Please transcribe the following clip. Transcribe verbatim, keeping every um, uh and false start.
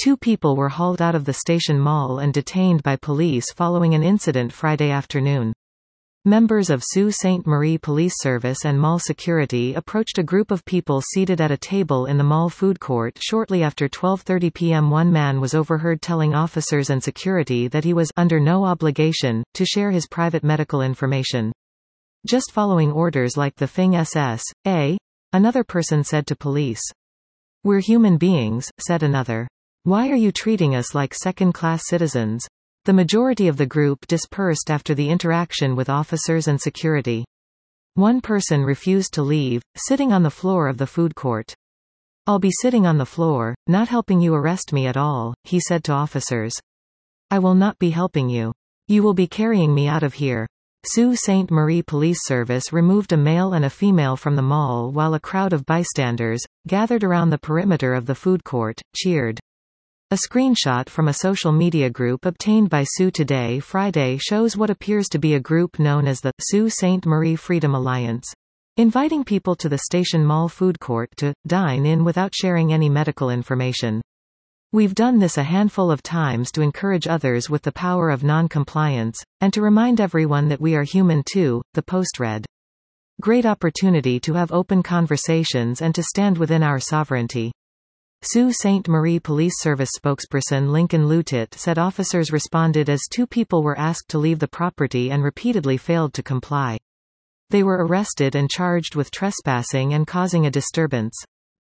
Two people were hauled out of the station mall and detained by police following an incident Friday afternoon. Members of Sault Ste. Marie Police Service and mall security approached a group of people seated at a table in the mall food court shortly after twelve thirty p m One man was overheard telling officers and security that he was under no obligation to share his private medical information. Just following orders like the F I N G S S A, another person said to police. We're human beings, said another. Why are you treating us like second-class citizens? The majority of the group dispersed after the interaction with officers and security. One person refused to leave, sitting on the floor of the food court. I'll be sitting on the floor, not helping you arrest me at all, he said to officers. I will not be helping you. You will be carrying me out of here. Sault Ste. Marie Police Service removed a male and a female from the mall while a crowd of bystanders, gathered around the perimeter of the food court, cheered. A screenshot from a social media group obtained by Sault Today Friday shows what appears to be a group known as the Sault Ste. Marie Freedom Alliance, inviting people to the station mall food court to dine in without sharing any medical information. We've done this a handful of times to encourage others with the power of non-compliance, and to remind everyone that we are human too, the post read. Great opportunity to have open conversations and to stand within our sovereignty. Sault Ste. Marie Police Service spokesperson Lincoln Lutit said officers responded as two people were asked to leave the property and repeatedly failed to comply. They were arrested and charged with trespassing and causing a disturbance.